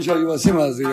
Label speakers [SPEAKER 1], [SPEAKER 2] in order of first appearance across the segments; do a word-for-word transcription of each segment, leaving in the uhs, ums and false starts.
[SPEAKER 1] شای وسیم از دیگه.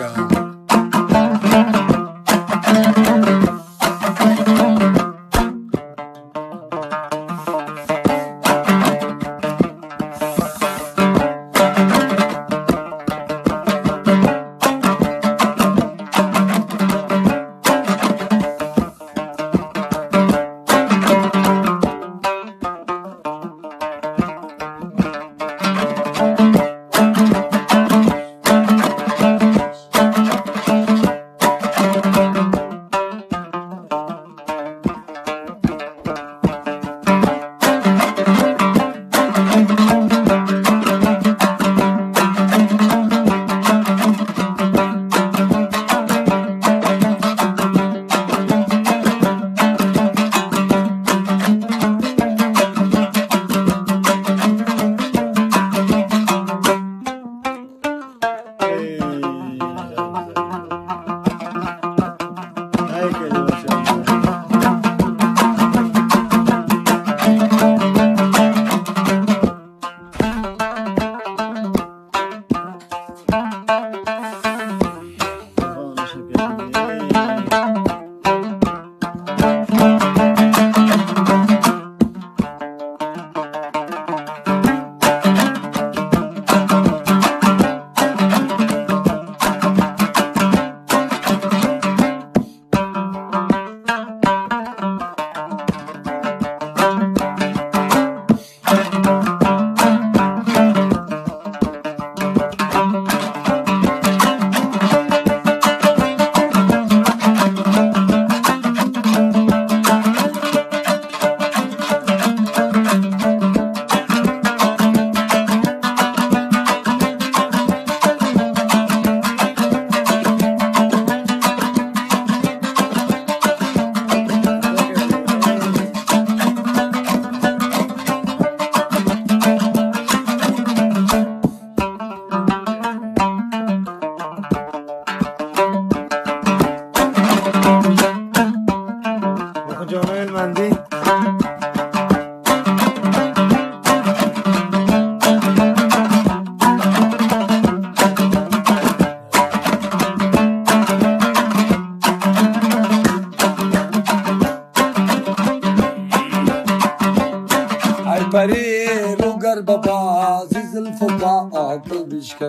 [SPEAKER 1] پری رو گر بابا زیزل فبا آکل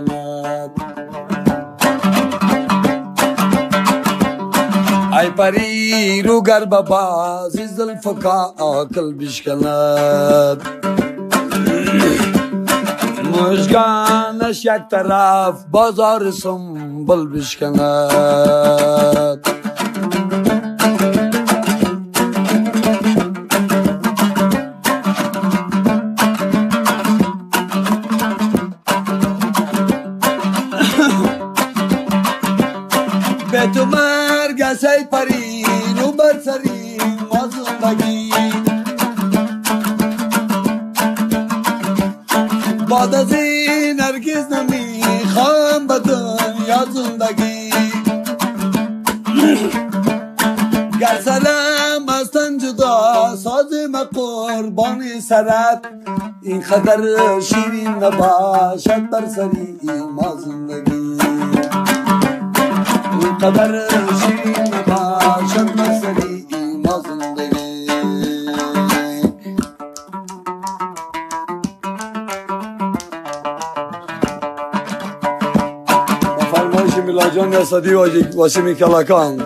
[SPEAKER 1] بشکند ای پری رو گر بابا زیزل فکا آکل بشکند مشگانش یک طرف بازار سنبل بشکند به تو مرگ است ای پری رو بر سری ما زندگی بعد از این هرگز نمیخوام به دنیا زندگی گر سرم از تن جدا سازم قربانی سرت این خطر شیرین نباشد بر سری ما زندگی قدر شیرین نباشد مسئلی ما زندگی با فرمایش میلا جان اسدی واسیمی کلکان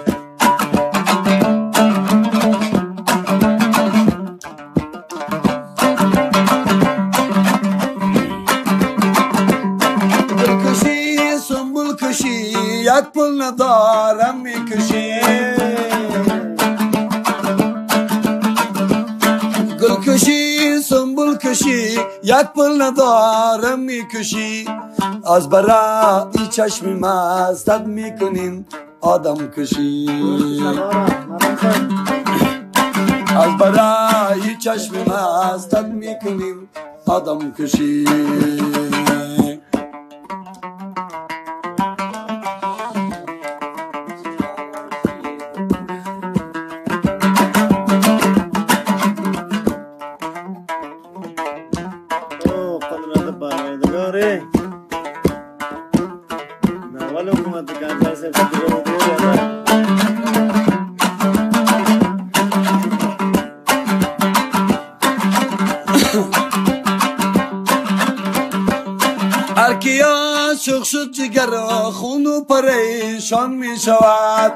[SPEAKER 1] یک پل ندارم میکشی گل کشی سنبول کشی یک پل ندارم میکشی از برای چشم مستت میکنیم آدم کشی از برای چشم مستت میکنیم آدم کشی عاشق شد جگر خون و پریشان می شود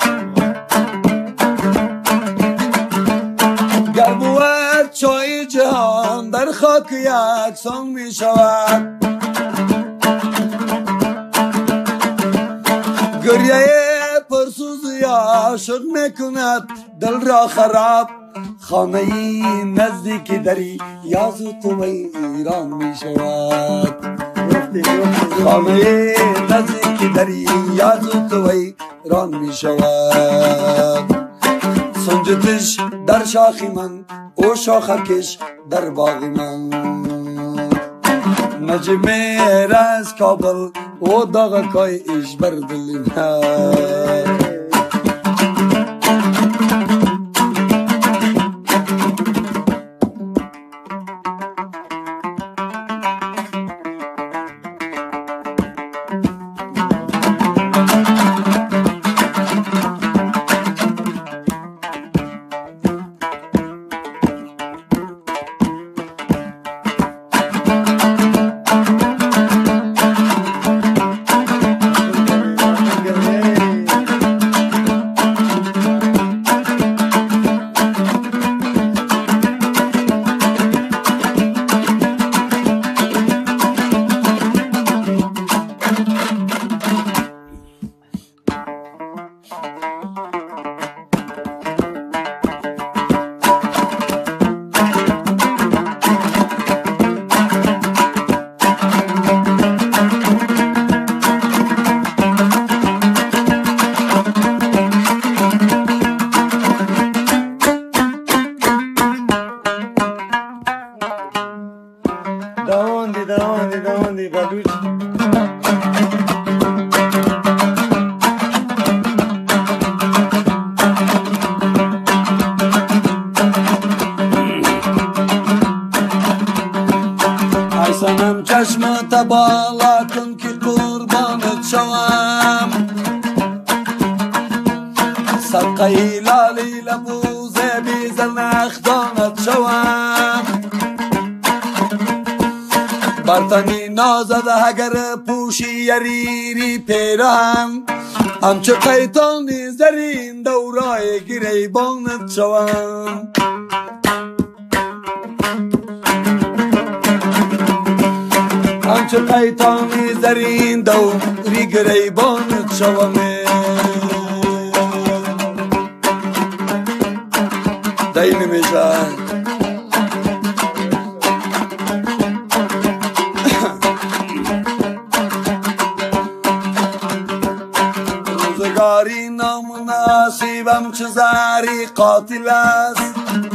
[SPEAKER 1] گر بود چای جهان در خاک یکسان می شود گریه پرسوزی عاشق می کند دل را خراب خانه ای نزدیک دری یاز و تو ایران می شود خانه ای نزدیک دری یاز و تو ایران می شود سنجتش در شاخی من او شاخکش در باغ من نجم از کابل او داغ کای ایش بر دلی من
[SPEAKER 2] Daondi, daondi, daondi, Baluch.
[SPEAKER 1] ای سنم چشمت بالا کن که قربانت شوم صدقه لالی لبوز بیز نخدانت شوم برتنی نازده اگر پوشی یریری پیرهم همچه قیتانی زرین دورای گریبانت شوم همچه قیتانی زرین دوری گریبانت شوم دایی نمیشه روزگاری نامناسبم چه زاری قاتل است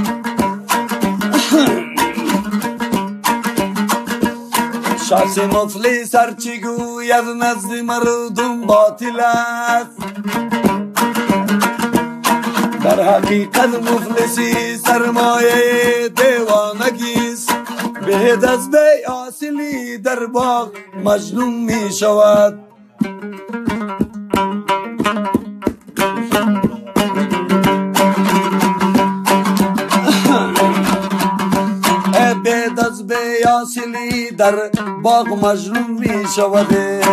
[SPEAKER 1] شخص مفلس هرچی گوید نزد مردم باطل است در حقیقت مفلسی سرمایه دیوانگیست بهد از بی حاصلی در باغ مجنون می شود بهد از بی حاصلی در باغ مجنون می شود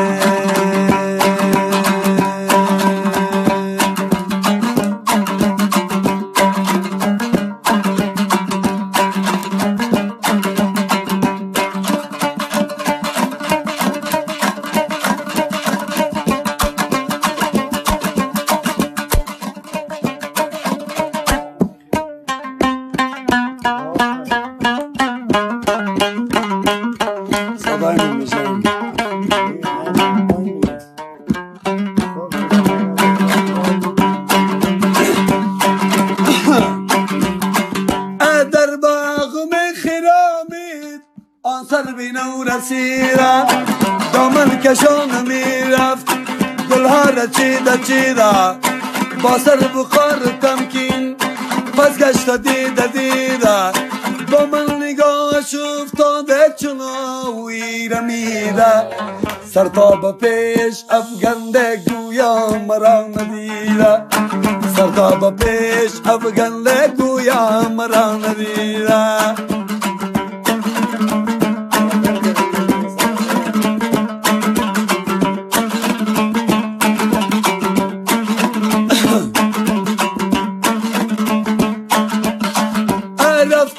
[SPEAKER 1] در باغ می خرامید آن سر بی نو رسیده دامن کشان می رفت گلها را چیده چیده با سر بخار تمکین پس گشت دیده دیده با من نگاهش افتاده چناوی رمیده سر تا به پیش افگنده گویا مرا ندیده سر تا به پیش افگنده گویا مرا ندیده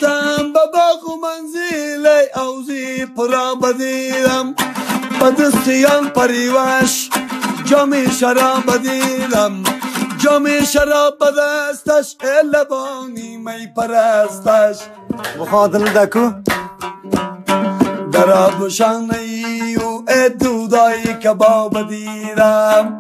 [SPEAKER 1] رفتم به باغ و منزل اوزی پرا بدیدم به دستیان پریوش جام شراب بدیدم جام شراب به دستش لبانی می پرستش
[SPEAKER 2] بخاطر دکو
[SPEAKER 1] در آب شانه‌ای و دودای کباب دیدم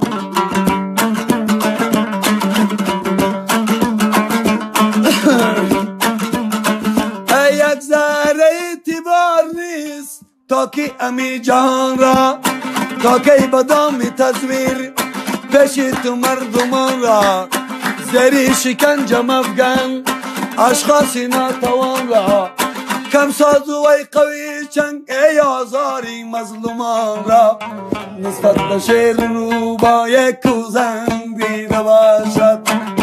[SPEAKER 1] یک ذره اعتبار نیست تا که امی جهان را تا که بدامی تصویر پیش تو مردمان را زری شکنجه مفگن اشخاص ناتوان را کم سازو ای قوی چنگ ای آزاری مظلومان را نسبت به شیر رو با یک کوزنگ دیده باشد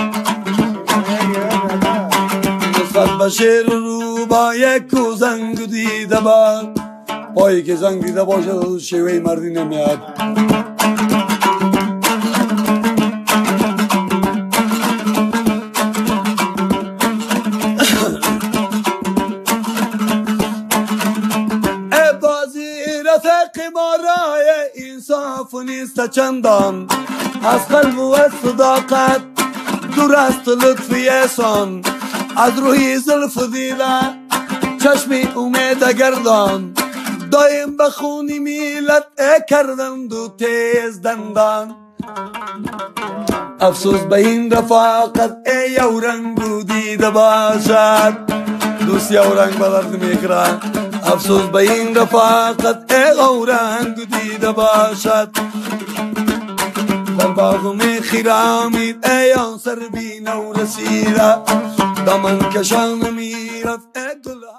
[SPEAKER 1] نسبت به شیر رو با یک کوزنگ دیده باشد پایی که زنگ دیده باشد شیوه مردی نمیاد انصاف نیست چندان از قلب و از صداقت دور است لطف احسان از روی زلف دیده چشمی امید گردان دایم به خونی میلت کردند و تیز دندان افسوس به این رفاقت ای یورنگو دیده باشد دوست یورنگ به درد میکرد افسوس به این رفاقت ای غورنگ دیده باشد در باغ می خیرامید ای آن سر بی نو رسیده دامن کشان میرفت